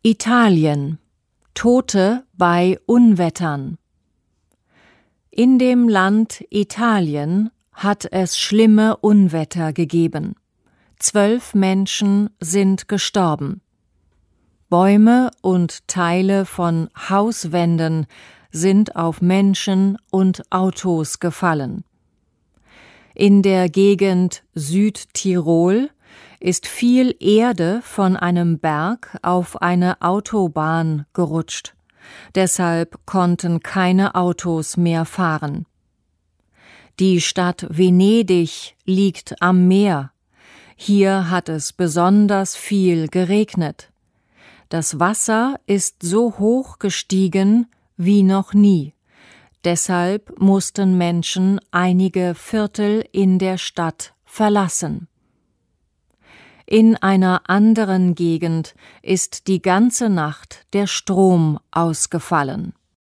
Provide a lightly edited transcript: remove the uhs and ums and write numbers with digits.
Italien. Tote bei Unwettern. In dem Land Italien hat es schlimme Unwetter gegeben. 12 Menschen sind gestorben. Bäume und Teile von Hauswänden sind auf Menschen und Autos gefallen. In der Gegend Südtirol ist viel Erde von einem Berg auf eine Autobahn gerutscht. Deshalb konnten keine Autos mehr fahren. Die Stadt Venedig liegt am Meer. Hier hat es besonders viel geregnet. Das Wasser ist so hoch gestiegen wie noch nie. Deshalb mussten Menschen einige Viertel in der Stadt verlassen. In einer anderen Gegend ist die ganze Nacht der Strom ausgefallen.